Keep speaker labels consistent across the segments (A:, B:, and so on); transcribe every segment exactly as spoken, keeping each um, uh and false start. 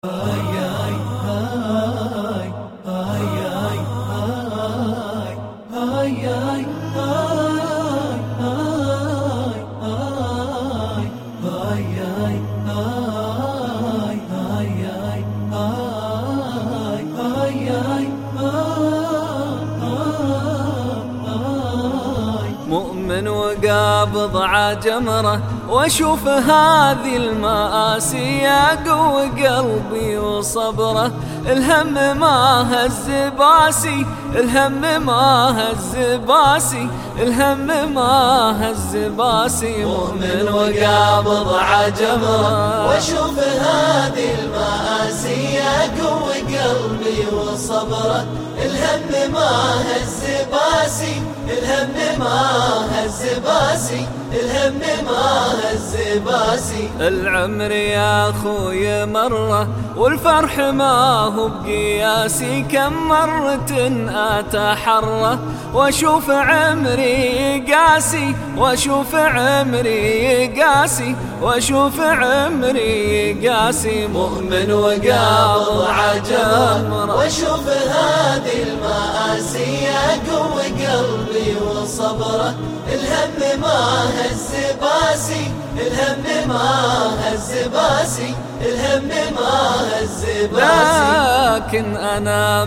A: هاي هاي هاي هاي هاي هاي هاي مؤمن وقابض عجمره واشوف هذه المآسي يقوي قلبي وصبره. الهم ما هز باسي، الهم ما هز باسي، الهم ما هز باسي.
B: مؤمن وقابض عجمره واشوف هذه المآسي يقوي قلبي وصبره. الهم ما هز باسي، الهم ما هز باسي، الهم ما هز باسي.
A: العمر يا اخوي مره والفرح ما هو بقياسي، كم مرة اتحرى واشوف عمري قاسي، واشوف عمري قاسي، واشوف عمري قاسي.
B: مؤمن وقابض عجمره واشوف هذه المآسي يقوي قلبي وصبره. الهم ما هز باسي، الهم ما هز باسي، الهم ما هز باسي.
A: لكن أنا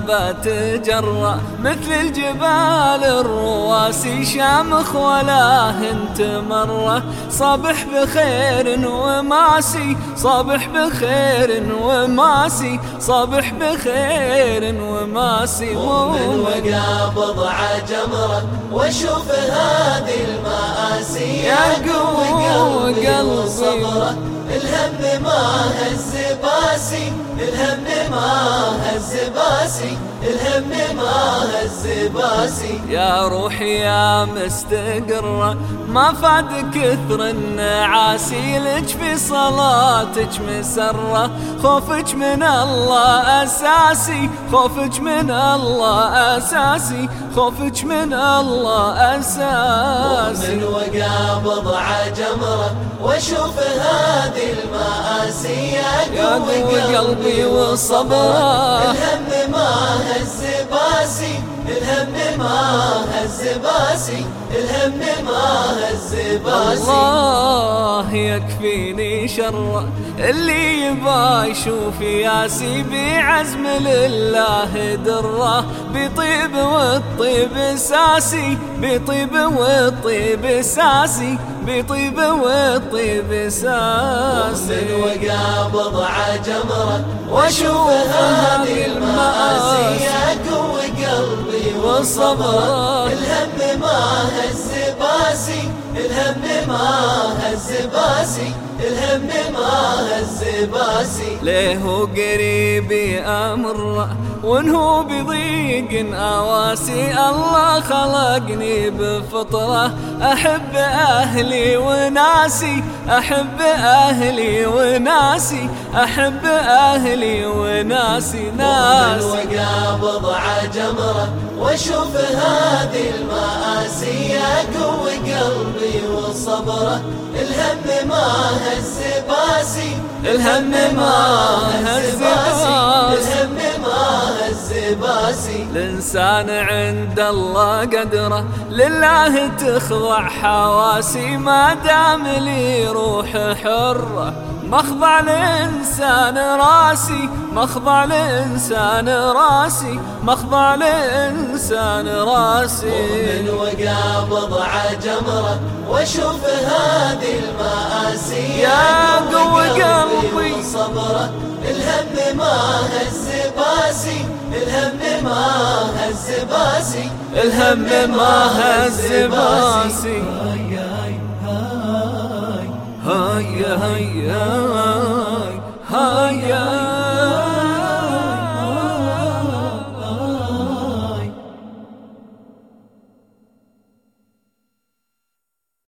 A: بتجرأ مثل الجبال الرواسي، شامخ ولا هنت مرة، صبح بخير وماسي، صبح بخير وماسي، صبح بخير وماسي.
B: مؤمن وقابض عجمره واشوف هذه المآسي يقوي قلبي وصبره. الهم ما هز باسي، الهم ما هز باسي، الهم ما هز باسي.
A: يا روحي يا مستقرة ما فاد كثر النعاسي، لك في صلاتك مسرة، خوفك من الله أساسي، خوفك من الله أساسي، خوفك من الله أساسي.
B: مؤمن وقابض عجمره واشوف هذه المآسي يقوي قلبي وصبره. الهم ما هز باسي، الهم ما هز باسي، الهم ما هز باسي.
A: الله يكفيني شره اللي يبا يشوف ياسي، بعزم لله دره، بطيب والطيب ساسي، بطيب والطيب ساسي، بطيب والطيب ساسي.
B: مؤمن وقابض عجمره واشوف هذه المآسي يقوي قلبي وصبره. الهم ما هز باسي، الهم ما هز باسي، الهم ما هز باسي.
A: ليه قريبي أمر وانهو بضيق أواسي، الله خلقني بفطرة أحب أهلي وناسي، أحب أهلي وناسي، أحب أهلي وناسي ناسي.
B: مؤمن وقابض عجمره واشوف هذه المآسي يقوي قلبي وصبره. الهم ما هز باسي،
A: الهم ما هز باسي،
B: الهم ما هز باسي.
A: الإنسان عند الله قدره، لله تخضع حواسي، ما دام لي روح حرة مخضع الإنسان راسي، مخضع الإنسان راسي، مخضع الإنسان راسي.
B: مؤمن وقابض عجمره واشوف هذه المآسي
A: يقوي قلبي
B: وصبره. الهم ما هز باسي، الهم ما هز باسي،
A: الهم ما هز باسي. هاي هاي هاي هاي هاي